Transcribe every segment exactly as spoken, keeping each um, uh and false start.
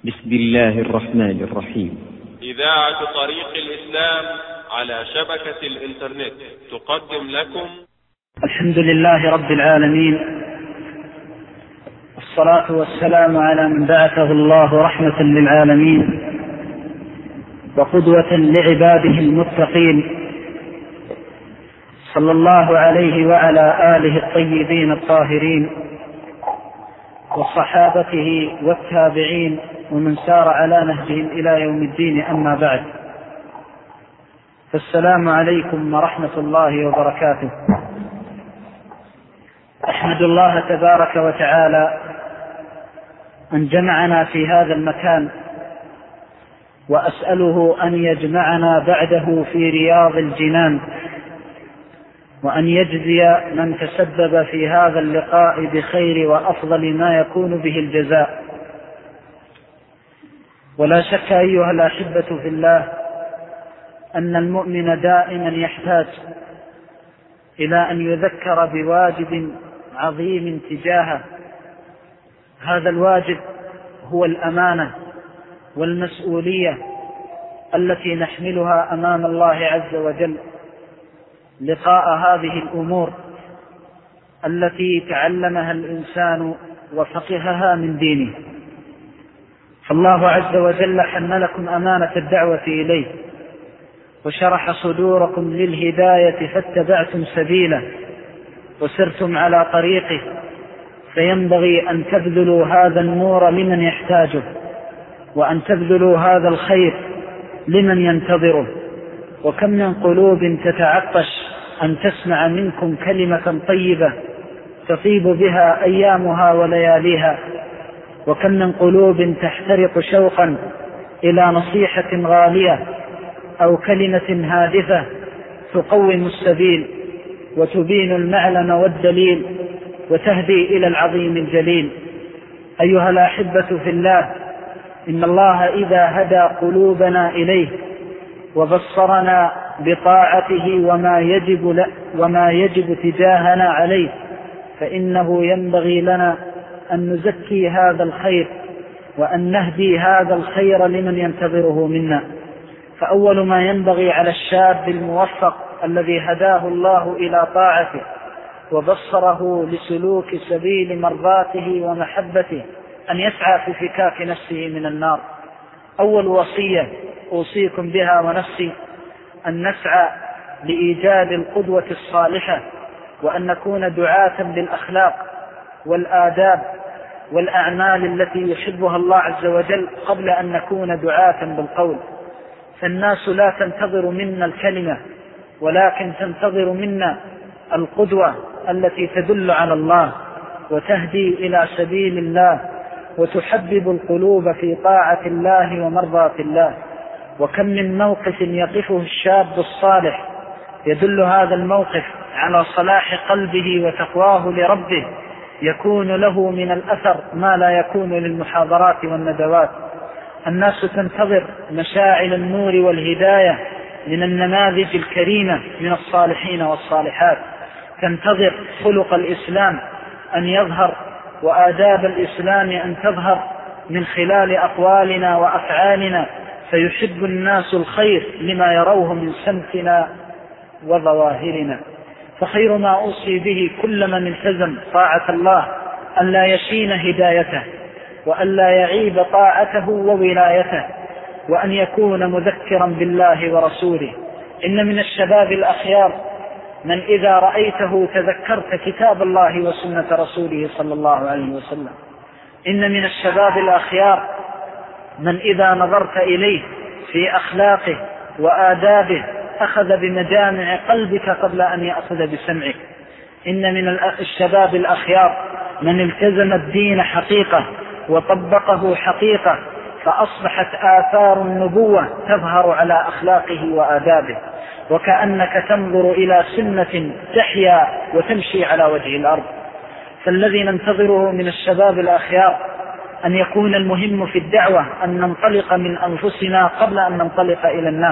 بسم الله الرحمن الرحيم. إذاعة طريق الإسلام على شبكة الإنترنت تقدم لكم الحمد لله رب العالمين، الصلاة والسلام على من بعثه الله رحمة للعالمين وقدوة لعباده المتقين، صلى الله عليه وعلى آله الطيبين الطاهرين وصحابته والتابعين ومن سار على نهجهم إلى يوم الدين. أما بعد، فالسلام عليكم ورحمة الله وبركاته. أحمد الله تبارك وتعالى أن جمعنا في هذا المكان، وأسأله أن يجمعنا بعده في رياض الجنان، وأن يجزي من تسبب في هذا اللقاء بخير وأفضل ما يكون به الجزاء. ولا شك أيها الأحبة في الله أن المؤمن دائما يحتاج إلى أن يذكر بواجب عظيم تجاهه. هذا الواجب هو الأمانة والمسؤولية التي نحملها أمام الله عز وجل لقاء هذه الأمور التي تعلمها الإنسان وفقهها من دينه. فالله عز وجل حملكم أمانة الدعوة إليه، وشرح صدوركم للهداية فاتبعتم سبيله وسرتم على طريقه، فينبغي أن تبذلوا هذا النور لمن يحتاجه، وأن تبذلوا هذا الخير لمن ينتظره. وكم من قلوب تتعطش أن تسمع منكم كلمة طيبة تطيب بها أيامها ولياليها، وكم من قلوب تحترق شوقا إلى نصيحة غالية أو كلمة هادفة تقوم السبيل وتبين المعلم والدليل وتهدي إلى العظيم الجليل. أيها الأحبة في الله، إن الله إذا هدى قلوبنا إليه وبصرنا بطاعته وما يجب, وما يجب تجاهنا عليه، فإنه ينبغي لنا أن نزكي هذا الخير وأن نهدي هذا الخير لمن ينتظره منا. فأول ما ينبغي على الشاب الموفق الذي هداه الله إلى طاعته وبصره لسلوك سبيل مرضاته ومحبته أن يسعى في فكاك نفسه من النار. أول وصية أوصيكم بها ونفسي أن نسعى لإيجاد القدوة الصالحة، وأن نكون دعاة بالأخلاق والآداب والأعمال التي يحبها الله عز وجل قبل أن نكون دعاة بالقول. فالناس لا تنتظر منا الكلمة، ولكن تنتظر منا القدوة التي تدل على الله وتهدي إلى سبيل الله وتحبب القلوب في طاعة الله ومرضاة الله. وكم من موقف يقفه الشاب الصالح يدل هذا الموقف على صلاح قلبه وتقواه لربه، يكون له من الأثر ما لا يكون للمحاضرات والندوات. الناس تنتظر مشاعل النور والهداية من النماذج الكريمة من الصالحين والصالحات، تنتظر خلق الإسلام أن يظهر وآداب الإسلام أن تظهر من خلال أقوالنا وأفعالنا، فيحب الناس الخير لما يروه من سمتنا وظواهرنا. فخير ما أوصي به كل من التزم طاعة الله أن لا يشين هدايته، وأن لا يعيب طاعته وولايته، وأن يكون مذكرا بالله ورسوله. إن من الشباب الأخيار من إذا رأيته تذكرت كتاب الله وسنة رسوله صلى الله عليه وسلم. إن من الشباب الأخيار من إذا نظرت إليه في أخلاقه وآدابه أخذ بمجامع قلبك قبل أن يأخذ بسمعك. إن من الشباب الأخيار من التزم الدين حقيقة وطبقه حقيقة، فأصبحت آثار النبوة تظهر على أخلاقه وآدابه، وكأنك تنظر إلى سنة تحيا وتمشي على وجه الأرض. فالذي ننتظره من الشباب الأخيار أن يكون المهم في الدعوة أن ننطلق من أنفسنا قبل أن ننطلق إلى الناس.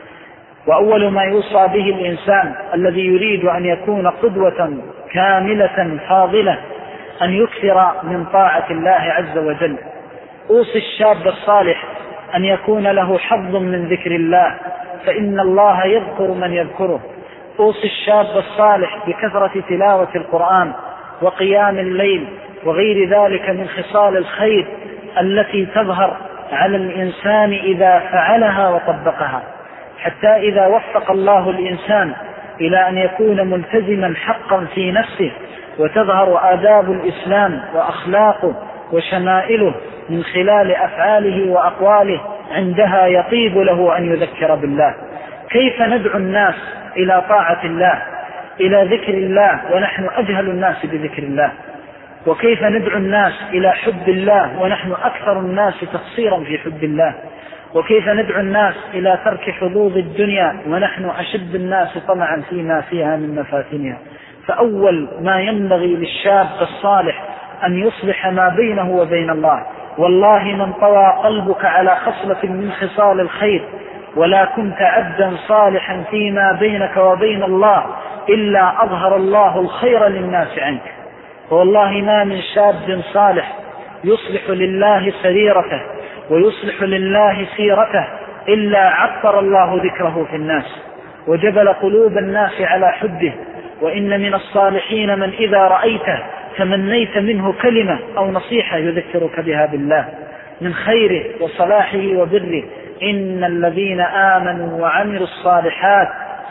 وأول ما يوصى به الإنسان الذي يريد أن يكون قدوة كاملة فاضلة أن يكثر من طاعة الله عز وجل. أوصي الشاب الصالح أن يكون له حظ من ذكر الله، فإن الله يذكر من يذكره. أوصي الشاب الصالح بكثرة تلاوة القرآن وقيام الليل وغير ذلك من خصال الخير التي تظهر على الإنسان إذا فعلها وطبقها، حتى إذا وفق الله الإنسان إلى أن يكون ملتزما حقا في نفسه وتظهر آداب الإسلام وأخلاقه وشمائله من خلال أفعاله وأقواله، عندها يطيب له أن يذكر بالله. كيف ندعو الناس إلى طاعة الله، إلى ذكر الله، ونحن أجهل الناس بذكر الله؟ وكيف ندعو الناس إلى حب الله ونحن أكثر الناس تقصيرا في حب الله؟ وكيف ندعو الناس إلى ترك حظوظ الدنيا ونحن أشد الناس طمعا فيما فيها من مفاتنها؟ فأول ما ينبغي للشاب الصالح أن يصلح ما بينه وبين الله. والله من طوى قلبك على خصلة من خصال الخير ولا كنت عبدا صالحا فيما بينك وبين الله إلا أظهر الله الخير للناس عنك. والله ما من شاب صالح يصلح لله سريرته ويصلح لله سيرته إلا عطر الله ذكره في الناس وجبل قلوب الناس على حبه. وإن من الصالحين من إذا رأيته تمنيت منه كلمة أو نصيحة يذكرك بها بالله من خيره وصلاحه وبره. إن الذين آمنوا وعملوا الصالحات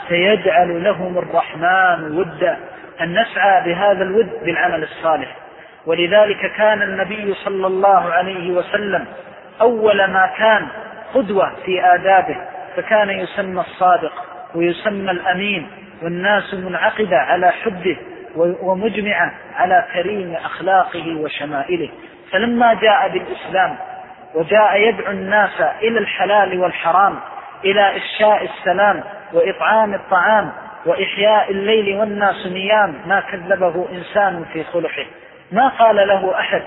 سيجعل لهم الرحمن ودا، أن نسعى بهذا الود بالعمل الصالح. ولذلك كان النبي صلى الله عليه وسلم أول ما كان قدوة في آدابه، فكان يسمى الصادق ويسمى الأمين، والناس منعقدة على حبه ومجمعة على كريم أخلاقه وشمائله. فلما جاء بالإسلام وجاء يدعو الناس إلى الحلال والحرام، إلى إفشاء السلام وإطعام الطعام وإحياء الليل والناس نيام، ما كذبه إنسان في خلقه. ما قال له أحد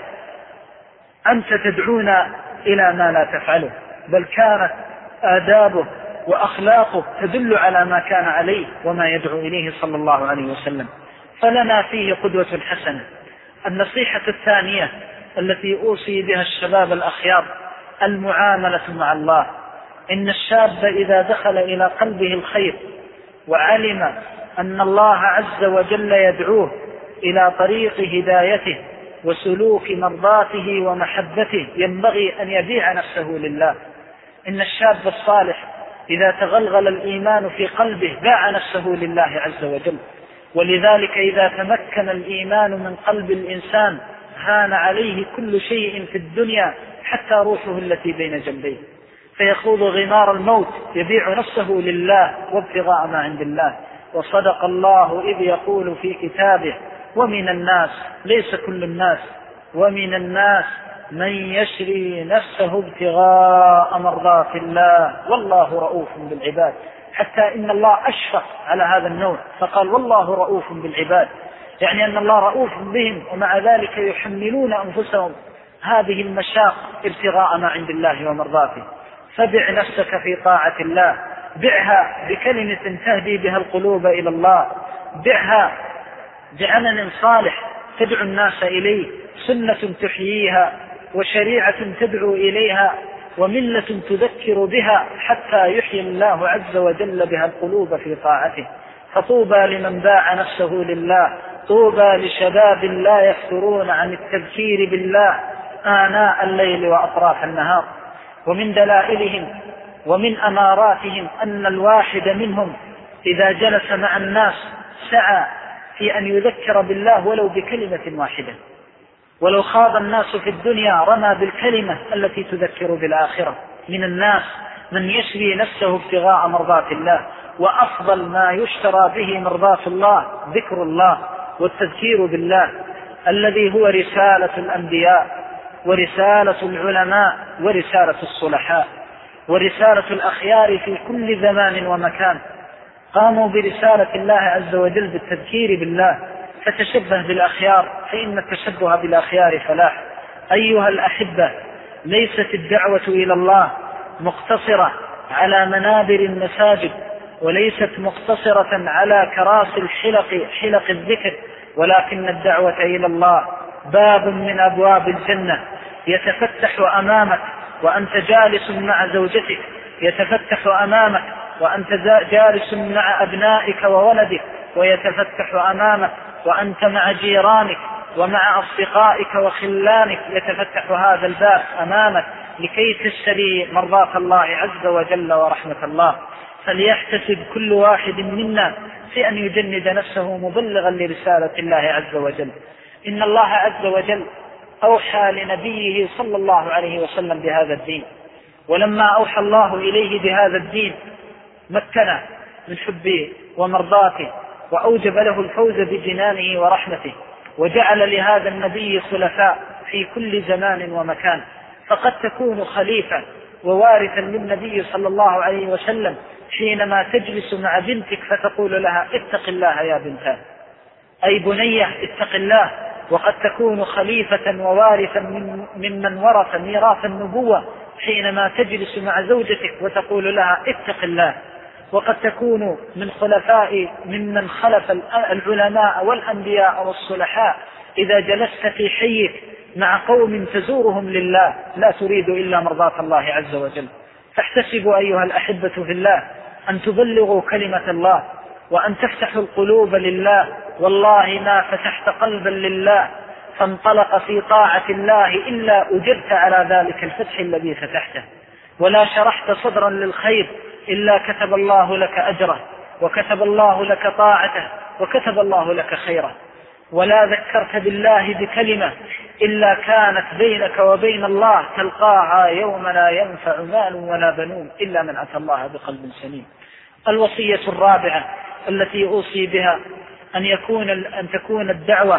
أنت تدعونا إلى ما لا تفعله، بل كانت آدابه وأخلاقه تدل على ما كان عليه وما يدعو إليه صلى الله عليه وسلم. فلنا فيه قدوة حسنة. النصيحة الثانية التي أوصي بها الشباب الأخيار المعاملة مع الله. إن الشاب إذا دخل إلى قلبه الخير وعلم أن الله عز وجل يدعوه إلى طريق هدايته وسلوك مرضاته ومحبته، ينبغي أن يبيع نفسه لله. إن الشاب الصالح إذا تغلغل الإيمان في قلبه باع نفسه لله عز وجل. ولذلك إذا تمكن الإيمان من قلب الإنسان هان عليه كل شيء في الدنيا حتى روحه التي بين جنبيه، فيخوض غمار الموت يبيع نفسه لله وابتغاء ما عند الله. وصدق الله إذ يقول في كتابه ومن الناس، ليس كل الناس، ومن الناس من يشري نفسه ابتغاء مرضات الله والله رؤوف بالعباد. حتى إن الله أشفق على هذا النوع فقال والله رؤوف بالعباد، يعني أن الله رؤوف بهم ومع ذلك يحملون أنفسهم هذه المشاق ابتغاء ما عند الله ومرضاته. فبع نفسك في طاعة الله، بعها بكلمة تهدي بها القلوب إلى الله، بعها بعمل صالح تدعو الناس إليه، سنة تحييها وشريعة تدعو إليها وملة تذكر بها حتى يحيي الله عز وجل بها القلوب في طاعته. فطوبى لمن باع نفسه لله، طوبى لشباب لا يفترون عن التذكير بالله آناء الليل وأطراف النهار. ومن دلائلهم ومن أماراتهم أن الواحد منهم إذا جلس مع الناس سعى في أن يذكر بالله ولو بكلمة واحدة، ولو خاض الناس في الدنيا رمى بالكلمة التي تذكر بالآخرة. من الناس من يشري نفسه ابتغاء مرضات الله، وأفضل ما يشترى به مرضات الله ذكر الله والتذكير بالله الذي هو رسالة الأنبياء ورسالة العلماء ورسالة الصلحاء ورسالة الأخيار في كل زمان ومكان. قاموا برسالة الله عز وجل بالتذكير بالله، فتشبه بالأخيار فإن التشبه بالأخيار فلاح. أيها الأحبة، ليست الدعوة إلى الله مقتصرة على منابر المساجد، وليست مقتصرة على كراسي الحلق حلق الذكر، ولكن الدعوة إلى الله باب من أبواب الجنة يتفتح أمامك وأنت جالس مع زوجتك، يتفتح أمامك وأنت جالس مع أبنائك وولدك، ويتفتح أمامك وأنت مع جيرانك ومع أصدقائك وخلانك، يتفتح هذا الباب أمامك لكي تشتري مرضاة الله عز وجل ورحمة الله. فليحتسب كل واحد منا في أن يجند نفسه مبلغا لرسالة الله عز وجل. إن الله عز وجل أوحى لنبيه صلى الله عليه وسلم بهذا الدين، ولما أوحى الله إليه بهذا الدين مكنه من حبه ومرضاته، وأوجب له الفوز بجنانه ورحمته، وجعل لهذا النبي خلفاء في كل زمان ومكان. فقد تكون خليفة ووارثا للنبي صلى الله عليه وسلم حينما تجلس مع بنتك فتقول لها اتق الله يا بنتان، أي بنية اتق الله. وقد تكون خليفة ووارثا ممن ورث ميراث النبوة حينما تجلس مع زوجتك وتقول لها اتق الله. وقد تكون من خلفاء ممن خلف العلماء والأنبياء والصلحاء إذا جلست في حيك مع قوم تزورهم لله لا تريد إلا مرضاة الله عز وجل. فاحتسبوا أيها الأحبة في الله أن تبلغوا كلمة الله وأن تفتحوا القلوب لله. والله ما فتحت قلبا لله فانطلق في طاعة الله إلا أجرت على ذلك الفتح الذي فتحته، ولا شرحت صدرا للخير إلا كتب الله لك أجره، وكتب الله لك طاعته، وكتب الله لك خيره. ولا ذكرت بالله بكلمة إلا كانت بينك وبين الله تلقاها يوم لا ينفع مال ولا بنون إلا من أتى الله بقلب سليم. الوصية الرابعة التي أوصي بها أن يكون أن تكون الدعوة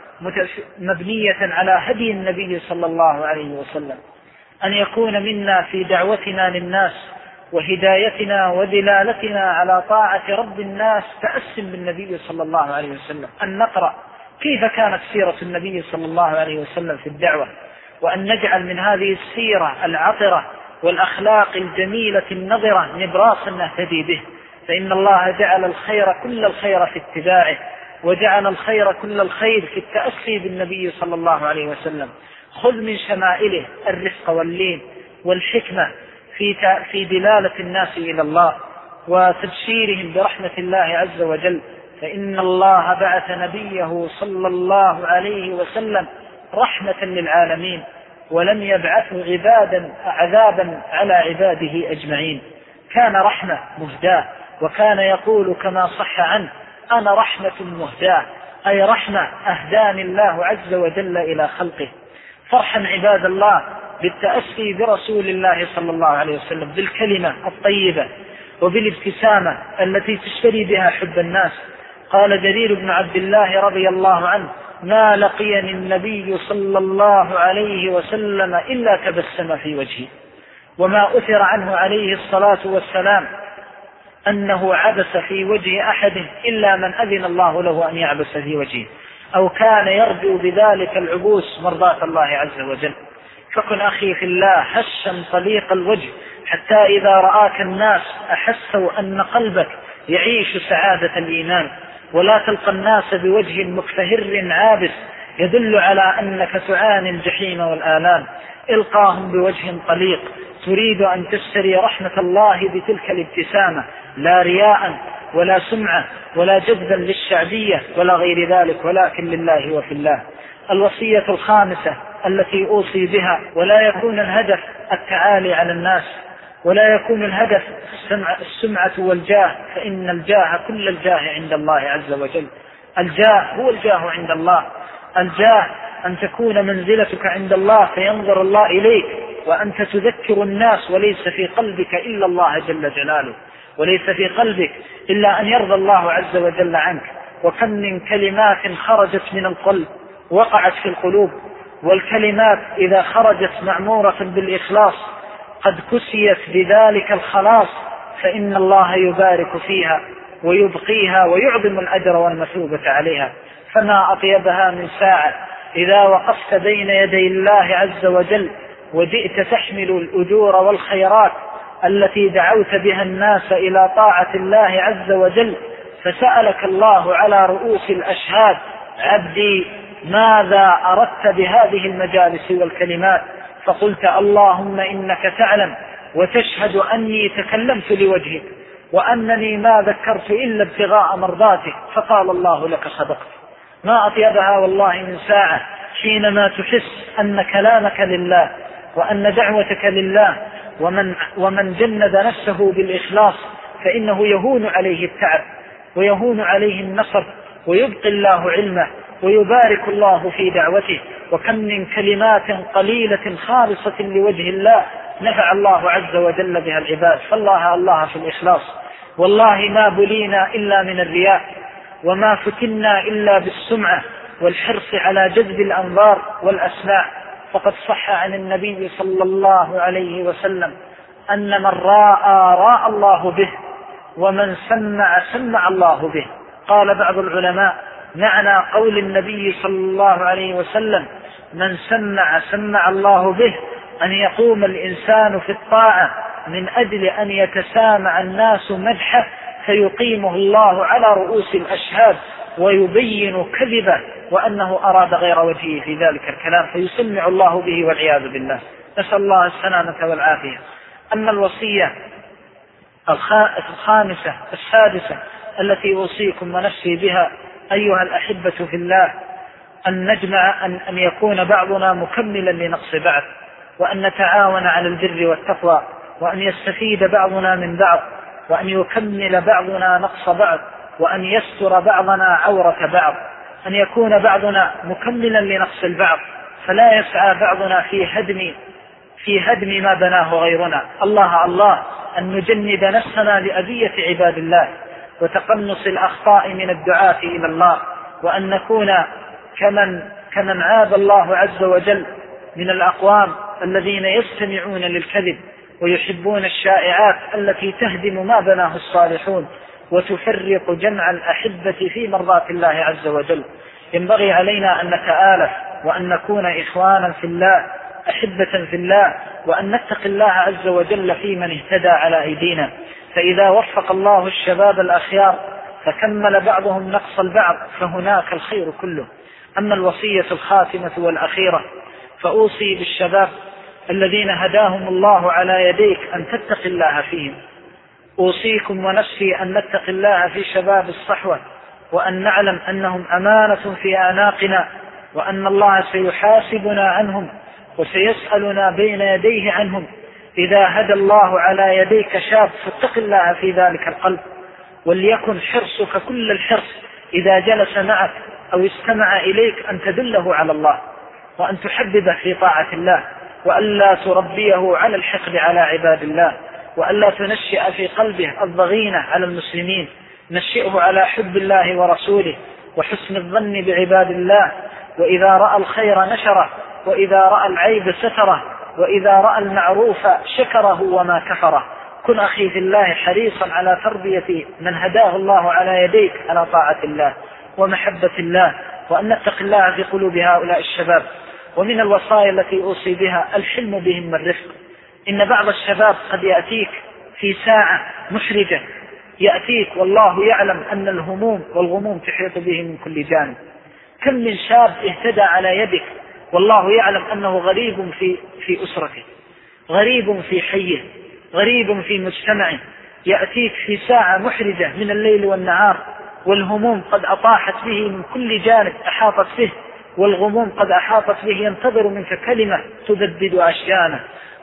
مبنية على هدي النبي صلى الله عليه وسلم، أن يكون منا في دعوتنا للناس وهدايتنا ودلالتنا على طاعة رب الناس تأسم بالنبي صلى الله عليه وسلم، أن نقرأ كيف كانت سيرة النبي صلى الله عليه وسلم في الدعوة، وأن نجعل من هذه السيرة العطرة والأخلاق الجميلة النظرة نبراسا نهتدي به. فإن الله جعل الخير كل الخير في اتباعه، وجعل الخير كل الخير في التأسي بالنبي صلى الله عليه وسلم. خذ من شمائله الرفق واللين والحكمة في في دلالة الناس إلى الله وتبشيرهم برحمة الله عز وجل. فإن الله بعث نبيه صلى الله عليه وسلم رحمة للعالمين، ولم يبعثه عبادا عذابا على عباده أجمعين. كان رحمة مهداة، وكان يقول كما صح عنه أنا رحمة مهداة، أي رحمة أهداني الله عز وجل إلى خلقه. فرحا عباد الله بالتأسي برسول الله صلى الله عليه وسلم بالكلمة الطيبة وبالابتسامة التي تشتري بها حب الناس. قال جرير بن عبد الله رضي الله عنه ما لقيني النبي صلى الله عليه وسلم إلا تبسم في وجهي. وما أثر عنه عليه الصلاة والسلام أنه عبس في وجه أحد إلا من أذن الله له أن يعبس في وجهه، أو كان يرجو بذلك العبوس مرضاة الله عز وجل. فكن أخي في الله هشا طليق الوجه، حتى إذا رآك الناس أحسوا أن قلبك يعيش سعادة الإيمان. ولا تلقى الناس بوجه مكفهر عابس يدل على أنك تعاني الجحيم والآلام. إلقاهم بوجه طليق تريد أن تشتري رحمة الله بتلك الابتسامة، لا رياء ولا سمعة ولا جذبا للشعبية ولا غير ذلك، ولكن لله وفي الله. الوصية الخامسة التي أوصي بها ولا يكون الهدف التعالي على الناس، ولا يكون الهدف السمعة والجاه، فإن الجاه كل الجاه عند الله عز وجل. الجاه هو الجاه عند الله. الجاه أن تكون منزلتك عند الله فينظر الله إليك وأنت تذكر الناس وليس في قلبك إلا الله جل جلاله، وليس في قلبك إلا أن يرضى الله عز وجل عنك. وكم من كلمات خرجت من القلب وقعت في القلوب، والكلمات إذا خرجت معمورة بالإخلاص قد كسيت بذلك الخلاص، فإن الله يبارك فيها ويبقيها ويعظم الأجر والمثوبة عليها. فما أطيبها من ساعة إذا وقفت بين يدي الله عز وجل وجئت تحمل الأجور والخيرات التي دعوت بها الناس إلى طاعة الله عز وجل، فسألك الله على رؤوس الأشهاد عبدي ماذا أردت بهذه المجالس والكلمات؟ فقلت اللهم إنك تعلم وتشهد أني تكلمت لوجهك وأنني ما ذكرت إلا ابتغاء مرضاتك، فقال الله لك صدقت. ما أطيبها والله من ساعة حينما تحس أن كلامك لله وأن دعوتك لله، ومن, ومن جند نفسه بالإخلاص فإنه يهون عليه التعب ويهون عليه النصر ويبقي الله علمه ويبارك الله في دعوته. وكم من كلمات قليلة خالصة لوجه الله نفع الله عز وجل بها العباد. فالله الله في الإخلاص. والله ما بلينا إلا من الرياء، وما فتنا إلا بالسمعة والحرص على جذب الأنظار والأسماع. فقد صح عن النبي صلى الله عليه وسلم أن من راى راى الله به، ومن سمع سمع الله به. قال بعض العلماء معنى قول النبي صلى الله عليه وسلم من سمع سمع الله به أن يقوم الإنسان في الطاعة من أجل أن يتسامع الناس مدحه فيقيمه الله على رؤوس الأشهاد ويبين كذبه وأنه أراد غير وجهه في ذلك الكلام فيسمع الله به والعياذ بالله. نسأل الله السلامة والعافية. أما الوصية الخامسة السادسة التي أوصيكم ونفسي بها أيها الأحبة في الله أن نجمع أن, أن يكون بعضنا مكملا لنقص بعض، وأن نتعاون على البر والتقوى، وأن يستفيد بعضنا من بعض، وأن يكمل بعضنا نقص بعض، وأن يستر بعضنا عورة بعض، أن يكون بعضنا مكملا لنقص البعض، فلا يسعى بعضنا في هدم في هدم ما بناه غيرنا. الله الله أن نجند نفسنا لأذية عباد الله وتقنص الأخطاء من الدعاة إلى الله، وأن نكون كمن كمن عاب الله عز وجل من الأقوام الذين يستمعون للكذب ويحبون الشائعات التي تهدم ما بناه الصالحون وتفرق جمع الأحبة في مرضاة الله عز وجل. ينبغي علينا أن نتآلف وأن نكون إخوانا في الله أحبة في الله، وأن نتقي الله عز وجل في من اهتدى على أيدينا. فإذا وفق الله الشباب الأخيار فكمل بعضهم نقص البعض فهناك الخير كله. أما الوصية الخاتمة والأخيرة فأوصي بالشباب الذين هداهم الله على يديك أن تتقي الله فيهم. أوصيكم ونفسي أن نتقي الله في شباب الصحوة، وأن نعلم أنهم أمانة في أعناقنا، وأن الله سيحاسبنا عنهم وسيسألنا بين يديه عنهم. إذا هدى الله على يديك شاب فاتق الله في ذلك القلب، وليكن حرصك كل الحرص إذا جلس معك أو استمع إليك أن تدله على الله، وأن تحببه في طاعة الله، وألا تربيه على الحقد على عباد الله، وألا تنشئ في قلبه الضغينة على المسلمين. نشئه على حب الله ورسوله وحسن الظن بعباد الله، وإذا رأى الخير نشره، وإذا رأى العيب ستره، وإذا رأى المعروف شكره وما كفره. كن أخي في الله حريصا على تربية من هداه الله على يديك على طاعة الله ومحبة الله، وأن نتقي الله في قلوب هؤلاء الشباب. ومن الوصايا التي أوصي بها الحلم بهم والرفق. إن بعض الشباب قد يأتيك في ساعة محرجة، يأتيك والله يعلم أن الهموم والغموم تحيط به من كل جانب. كم من شاب اهتدى على يدك والله يعلم أنه غريب في, في أسرته، غريب في حيه، غريب في مجتمعه، يأتيك في ساعة محرجة من الليل والنهار، والهموم قد أطاحت به من كل جانب، أحاطت به، والغموم قد أحاطت به، ينتظر منك كلمة تبدد أشجانه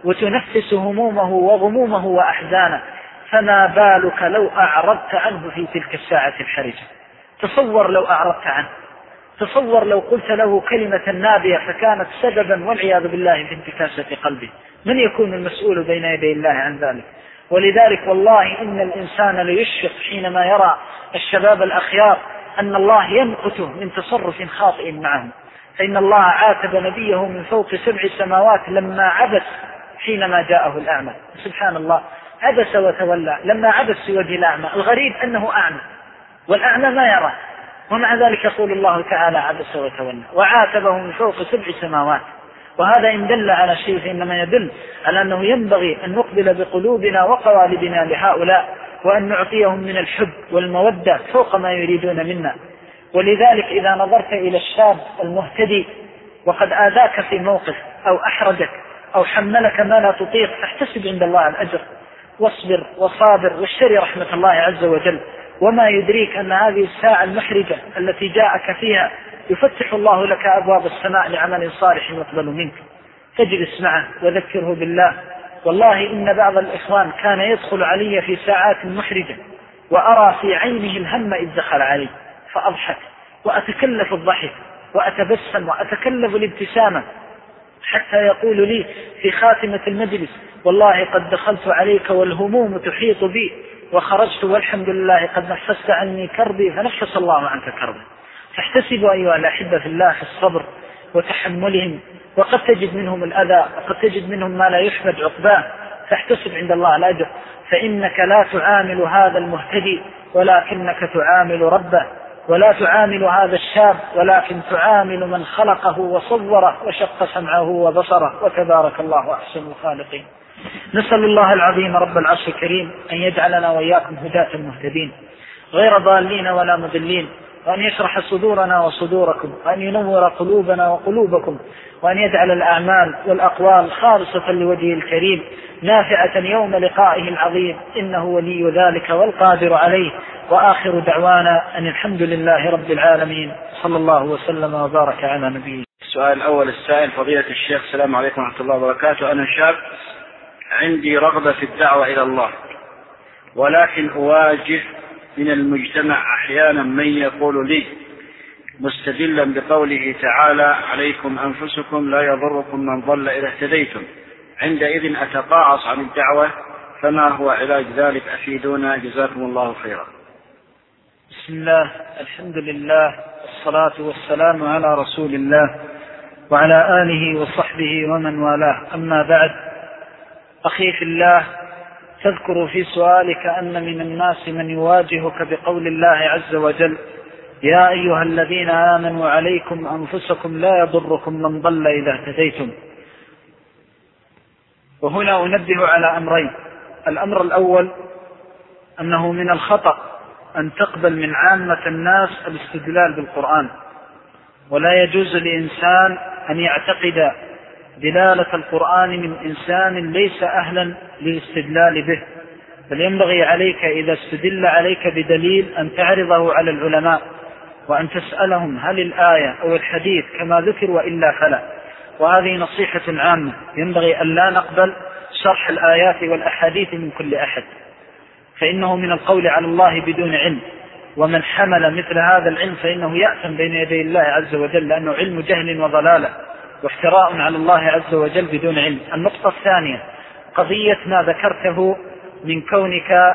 وتنفس همومه وغمومه وأحزانه. فما بالك لو أعرضت عنه في تلك الساعة الحرجة؟ تصور لو أعرضت عنه، تصور لو قلت له كلمة نابية فكانت سببا والعياذ بالله في انتكاسة قلبه. من يكون المسؤول بين يدي الله عن ذلك؟ ولذلك والله إن الإنسان ليشفق حينما يرى الشباب الأخيار أن الله يمقته من تصرف خاطئ معهم. فإن الله عاتب نبيه من فوق سبع سماوات لما عبس حينما جاءه الأعمى. سبحان الله، عبس وتولى لما عبس في وجه الأعمى. الغريب أنه أعمى والأعمى ما يرى، ومع ذلك يقول الله تعالى عبس وتولى وعاتبه من فوق سبع سماوات. وهذا إن دل على شيء فإنما يدل على أنه ينبغي أن نقبل بقلوبنا وقوالبنا لهؤلاء، وأن نعطيهم من الحب والمودة فوق ما يريدون منا. ولذلك إذا نظرت إلى الشاب المهتدي وقد آذاك في موقف أو أحرجك أو حملك ما لا تطيق فاحتسب عند الله الأجر، واصبر وصابر واشتري رحمة الله عز وجل. وما يدريك أن هذه الساعة المحرجة التي جاءك فيها يفتح الله لك أبواب السماء لعمل صالح يقبل منك، فاجلس معه وذكره بالله. والله إن بعض الإخوان كان يدخل علي في ساعات محرجة وأرى في عينه الهم إذ دخل علي، فأضحك وأتكلف الضحك وأتبسم وأتكلف الابتسامة، حتى يقول لي في خاتمة المجلس: والله قد دخلت عليك والهموم تحيط بي وخرجت والحمد لله قد نفست عني كربي فنفس الله عنك كربي. فاحتسبوا أيها الأحبة في الله في الصبر وتحملهم، وقد تجد منهم الأذى وقد تجد منهم ما لا يحمد عقباه، فاحتسب عند الله الأجر، فإنك لا تعامل هذا المهتدي ولكنك تعامل ربه، ولا تعامل هذا الشاب ولكن تعامل من خلقه وصوره وشق سمعه وبصره، وتبارك الله أحسن الخالقين. نسأل الله العظيم رب العرش الكريم أن يجعلنا وإياكم هداة المهتدين غير ضالين ولا مضلين، وأن يشرح صدورنا وصدوركم، وأن ينور قلوبنا وقلوبكم، وأن يجعل الأعمال والأقوال خالصة لوجهه الكريم نافعة يوم لقائه العظيم، إنه ولي ذلك والقادر عليه. وآخر دعوانا أن الحمد لله رب العالمين، صلى الله وسلم وبارك على نبيه. السؤال الأول السائل: فضيلة الشيخ السلام عليكم ورحمة الله وبركاته، أنا شاب عندي رغبة في الدعوة إلى الله، ولكن أواجه من المجتمع أحيانا من يقول لي مستدلا بقوله تعالى: عليكم أنفسكم لا يضركم من ضل إذا اهتديتم، عندئذ أتقاعس عن الدعوة، فما هو علاج ذلك؟ أفيدونا جزاكم الله خيرا. بسم الله، الحمد لله، والصلاة والسلام على رسول الله وعلى آله وصحبه ومن والاه، أما بعد. أخي في الله، تذكر في سؤالك أن من الناس من يواجهك بقول الله عز وجل: يا أيها الذين آمنوا عليكم أنفسكم لا يضركم من ضل إذا اهتديتم. وهنا أنبه على أمرين: الأمر الأول أنه من الخطأ أن تقبل من عامة الناس الاستدلال بالقرآن، ولا يجوز لإنسان أن يعتقد دلالة القرآن من إنسان ليس أهلا للاستدلال به، بل ينبغي عليك إذا استدل عليك بدليل أن تعرضه على العلماء وأن تسألهم هل الآية أو الحديث كما ذكر وإلا فلا. وهذه نصيحة عامة، ينبغي أن لا نقبل شرح الآيات والأحاديث من كل أحد، فإنه من القول على الله بدون علم، ومن حمل مثل هذا العلم فإنه يأثم بين يدي الله عز وجل، لأنه علم جهل وضلالة وافتراء على الله عز وجل بدون علم. النقطة الثانية قضية ما ذكرته من كونك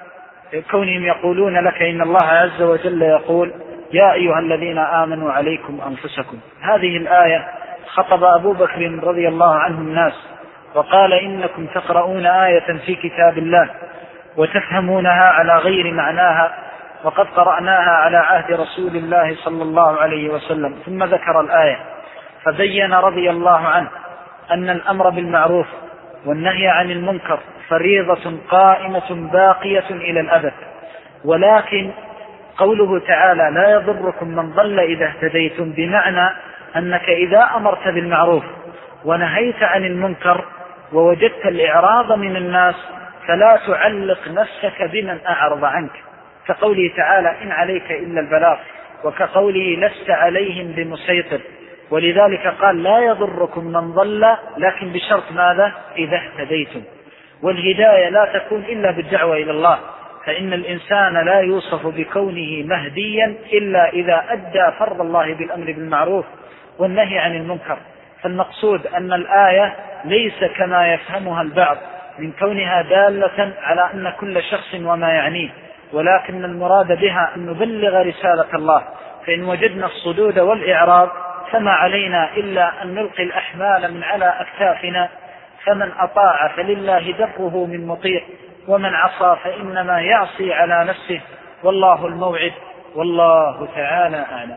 كونهم يقولون لك إن الله عز وجل يقول: يا أيها الذين آمنوا عليكم أنفسكم. هذه الآية خطب أبو بكر رضي الله عنه الناس وقال: إنكم تقرؤون آية في كتاب الله وتفهمونها على غير معناها، وقد قرأناها على عهد رسول الله صلى الله عليه وسلم. ثم ذكر الآية فبين رضي الله عنه أن الأمر بالمعروف والنهي عن المنكر فريضة قائمة باقية إلى الأبد، ولكن قوله تعالى: لا يضركم من ضل إذا اهتديتم، بمعنى أنك إذا أمرت بالمعروف ونهيت عن المنكر ووجدت الإعراض من الناس فلا تعلق نفسك بمن أعرض عنك، كقوله تعالى: إن عليك إلا البلاغ، وكقوله: لست عليهم بمسيطر. ولذلك قال: لا يضركم من ضل، لكن بشرط ماذا؟ إذا اهتديتم. والهداية لا تكون إلا بالدعوة إلى الله، فإن الإنسان لا يوصف بكونه مهديا إلا إذا أدى فرض الله بالأمر بالمعروف والنهي عن المنكر. فالمقصود أن الآية ليس كما يفهمها البعض من كونها دالة على أن كل شخص وما يعنيه، ولكن المراد بها أن نبلغ رسالة الله. فإن وجدنا الصدود والإعراض فما علينا إلا أن نلقي الأحمال من على أكتافنا، فمن أطاع فلله دره من مطيع، ومن عصى فإنما يعصي على نفسه، والله الموعد، والله تعالى أعلم.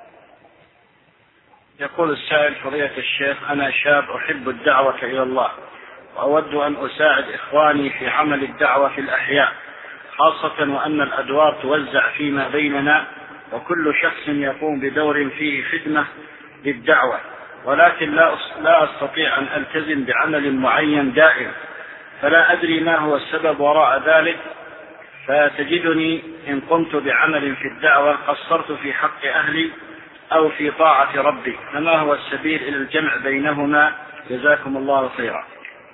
يقول السائل: فضيلة الشيخ، أنا شاب أحب الدعوة إلى الله، وأود أن أساعد إخواني في عمل الدعوة في الأحياء، خاصة وأن الأدوار توزع فيما بيننا، وكل شخص يقوم بدور فيه خدمة للدعوة، ولكن لا لا أستطيع أن ألتزم بعمل معين دائم، فلا أدري ما هو السبب وراء ذلك، فتجدني إن قمت بعمل في الدعوة قصرت في حق أهلي أو في طاعة ربي، فما هو السبيل إلى الجمع بينهما؟ جزاكم الله خيرا.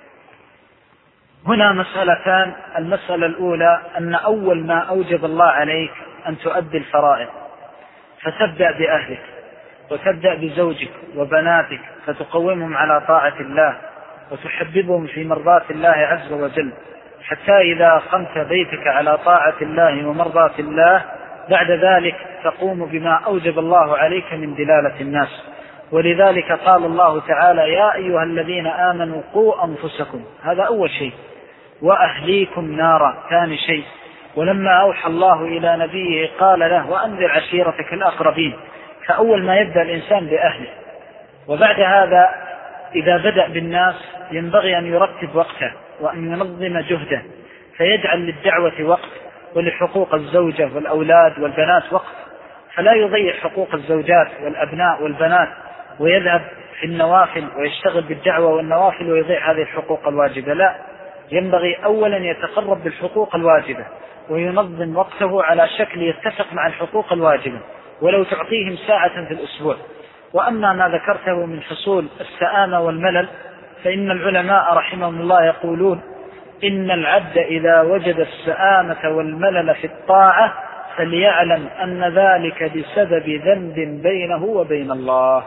هنا مسألتان. المسألة الأولى أن أول ما أوجب الله عليك أن تؤدي الفرائض، فتبدأ بأهلك وتبدأ بزوجك وبناتك فتقومهم على طاعة الله وتحببهم في مرضاة الله عز وجل، حتى إذا قمت بيتك على طاعة الله ومرضاة الله بعد ذلك تقوم بما أوجب الله عليك من دلالة الناس. ولذلك قال الله تعالى: يا أيها الذين آمنوا قوا أنفسكم، هذا أول شيء، وأهليكم نارا ثاني شيء. ولما أوحى الله إلى نبيه قال له: وأنذر عشيرتك الأقربين. فأول ما يبدأ الإنسان بأهله، وبعد هذا إذا بدأ بالناس ينبغي أن يرتب وقته وأن ينظم جهده، فيجعل للدعوة وقت ولحقوق الزوجة والأولاد والبنات وقت، فلا يضيع حقوق الزوجات والأبناء والبنات ويذهب في النوافل ويشتغل بالدعوة والنوافل ويضيع هذه الحقوق الواجبة. لا، ينبغي أولا يتقرب بالحقوق الواجبة وينظم وقته على شكل يتفق مع الحقوق الواجبة، ولو تعطيهم ساعة في الأسبوع. وأما ما ذكرته من حصول السآمة والملل، فإن العلماء رحمهم الله يقولون: إن العبد إذا وجد السآمة والملل في الطاعة فليعلم أن ذلك بسبب ذنب بينه وبين الله.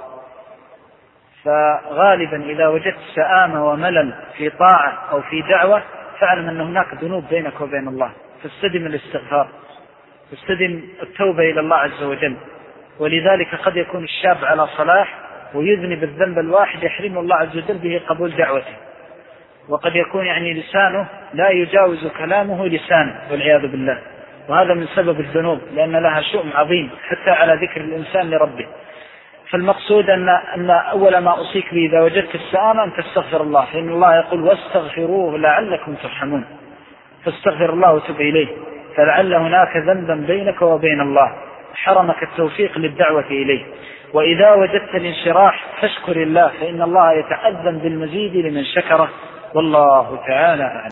فغالبا إذا وجدت سآمة وملل في طاعة أو في دعوة فاعلم أن هناك ذنوب بينك وبين الله، فاستدم الاستغفار، فاستدم التوبة إلى الله عز وجل. ولذلك قد يكون الشاب على صلاح ويذنب الذنب الواحد يحرم الله عز وجل به قبول دعوته، وقد يكون يعني لسانه لا يجاوز كلامه لسانه والعياذ بالله، وهذا من سبب الذنوب، لأن لها شؤم عظيم حتى على ذكر الإنسان لربه. فالمقصود أن, أن أول ما أوصيك به إذا وجدت السآمة أن تستغفر الله، فإن الله يقول: واستغفروه لعلكم ترحمون، فاستغفر الله وتب إليه، فلعل هناك ذنبا بينك وبين الله حرمك التوفيق للدعوة إليه. وإذا وجدت الانشراح فاشكر الله، فإن الله يتأذن بالمزيد لمن شكره، والله تعالى أعلم.